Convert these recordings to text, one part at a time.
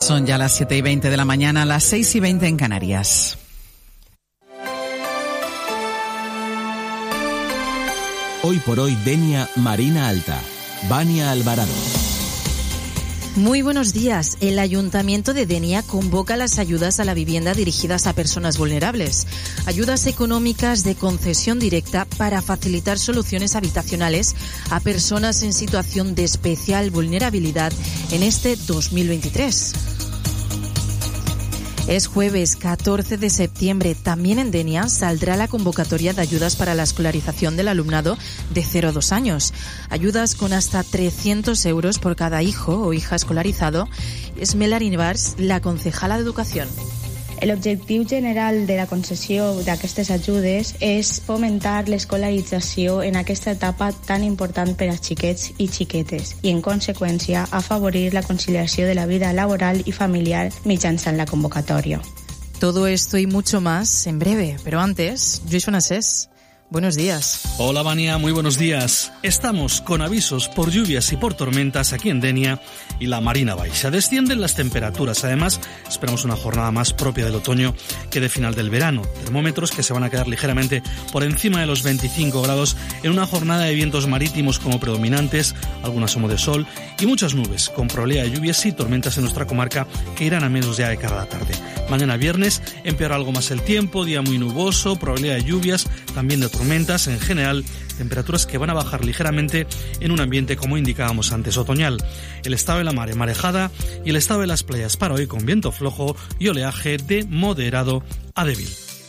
Son ya las 7:20 de la mañana, las 6:20 en Canarias. Hoy por hoy, Denia, Marina Alta, Vania Alvarado. Muy buenos días. El Ayuntamiento de Denia convoca las ayudas a la vivienda dirigidas a personas vulnerables. Ayudas económicas de concesión directa para facilitar soluciones habitacionales a personas en situación de especial vulnerabilidad en este 2023. Es jueves 14 de septiembre. También en Denia saldrá la convocatoria de ayudas para la escolarización del alumnado de 0 a 2 años. Ayudas con hasta 300 euros por cada hijo o hija escolarizado. És Melanie Vars, la concejala d'Educació. L'objectiu general de la concessió d'aquestes ajudes és fomentar l'escolarització en aquesta etapa tan important per als xiquets i xiquetes i, en conseqüència, afavorir la conciliació de la vida laboral i familiar mitjançant la convocatòria. Todo esto y mucho más en breve, pero antes, Lluís Bonassés. Buenos días. Hola, Vania, muy buenos días. Estamos con avisos por lluvias y por tormentas aquí en Denia y la Marina Baixa. Descienden las temperaturas. Además, esperamos una jornada más propia del otoño que de final del verano. Termómetros que se van a quedar ligeramente por encima de los 25 grados en una jornada de vientos marítimos como predominantes, algún asomo de sol y muchas nubes, con probabilidad de lluvias y tormentas en nuestra comarca que irán a menos ya de cara a la tarde. Mañana viernes empeora algo más el tiempo, día muy nuboso, probabilidad de lluvias, también de tormentas, en general, temperaturas que van a bajar ligeramente en un ambiente, como indicábamos antes, otoñal. El estado de la mar, marejada, y el estado de las playas para hoy con viento flojo y oleaje de moderado a débil.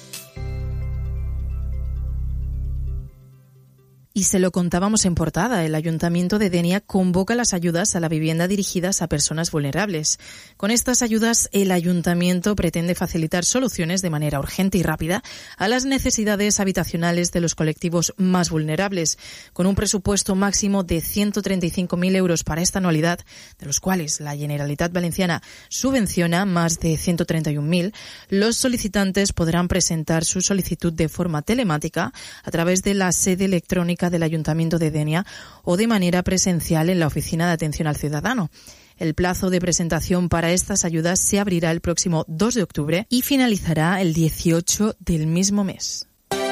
Y se lo contábamos en portada, el Ayuntamiento de Denia convoca las ayudas a la vivienda dirigidas a personas vulnerables. Con estas ayudas, el Ayuntamiento pretende facilitar soluciones de manera urgente y rápida a las necesidades habitacionales de los colectivos más vulnerables, con un presupuesto máximo de 135.000 euros para esta anualidad, de los cuales la Generalitat Valenciana subvenciona más de 131.000, los solicitantes podrán presentar su solicitud de forma telemática a través de la sede electrónica del Ayuntamiento de Denia o de manera presencial en la Oficina de Atención al Ciudadano. El plazo de presentación para estas ayudas se abrirá el próximo 2 de octubre y finalizará el 18 del mismo mes.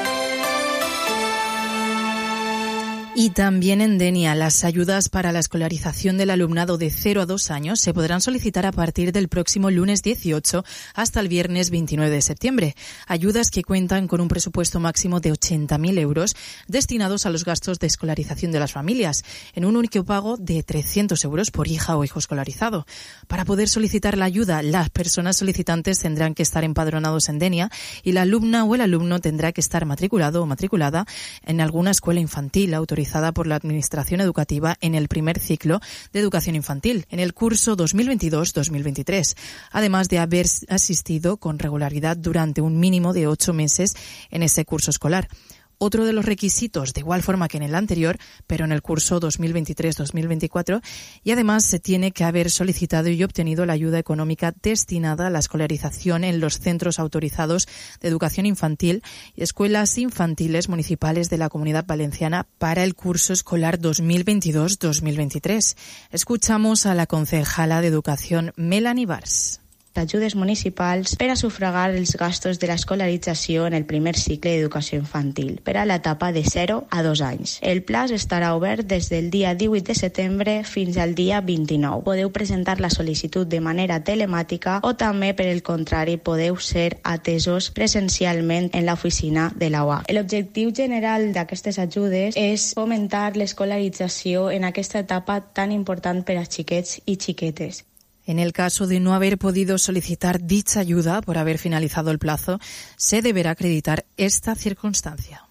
Y también en Denia, las ayudas para la escolarización del alumnado de 0 a 2 años se podrán solicitar a partir del próximo lunes 18 hasta el viernes 29 de septiembre. Ayudas que cuentan con un presupuesto máximo de 80.000 euros destinados a los gastos de escolarización de las familias, en un único pago de 300 euros por hija o hijo escolarizado. Para poder solicitar la ayuda, las personas solicitantes tendrán que estar empadronados en Denia y la alumna o el alumno tendrá que estar matriculado o matriculada en alguna escuela infantil autorizada por la Administración Educativa en el primer ciclo de educación infantil, en el curso 2022-2023, además de haber asistido con regularidad durante un mínimo de 8 meses en ese curso escolar. Otro de los requisitos, de igual forma que en el anterior, pero en el curso 2023-2024, y además se tiene que haber solicitado y obtenido la ayuda económica destinada a la escolarización en los centros autorizados de educación infantil y escuelas infantiles municipales de la Comunidad Valenciana para el curso escolar 2022-2023. Escuchamos a la concejala de Educación, Melanie Vars. Ajudes municipals per a sufragar els gastos de l'escolarització en el primer cicle d'educació infantil per a l'etapa de 0 a 2 anys. El plaç estarà obert des del dia 18 de setembre fins al dia 29. Podeu presentar la sol·licitud de manera telemàtica o també, per el contrari, podeu ser atesos presencialment en l'oficina de la UAC. L'objectiu general d'aquestes ajudes és fomentar l'escolarització en aquesta etapa tan important per als xiquets i xiquetes. En el caso de no haber podido solicitar dicha ayuda por haber finalizado el plazo, se deberá acreditar esta circunstancia.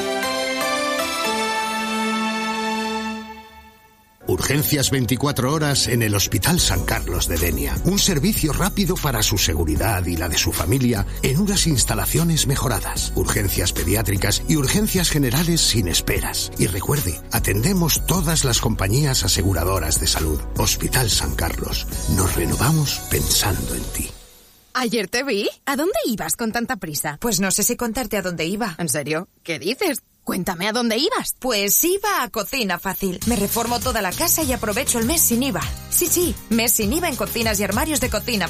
Urgencias 24 horas en el Hospital San Carlos de Denia. Un servicio rápido para su seguridad y la de su familia en unas instalaciones mejoradas. Urgencias pediátricas y urgencias generales sin esperas. Y recuerde, atendemos todas las compañías aseguradoras de salud. Hospital San Carlos. Nos renovamos pensando en ti. Ayer te vi. ¿A dónde ibas con tanta prisa? Pues no sé si contarte a dónde iba. ¿En serio? ¿Qué dices? Cuéntame a dónde ibas. Pues iba a Cocina Fácil. Me reformo toda la casa y aprovecho el mes sin IVA. Sí, mes sin IVA en cocinas y armarios de Cocina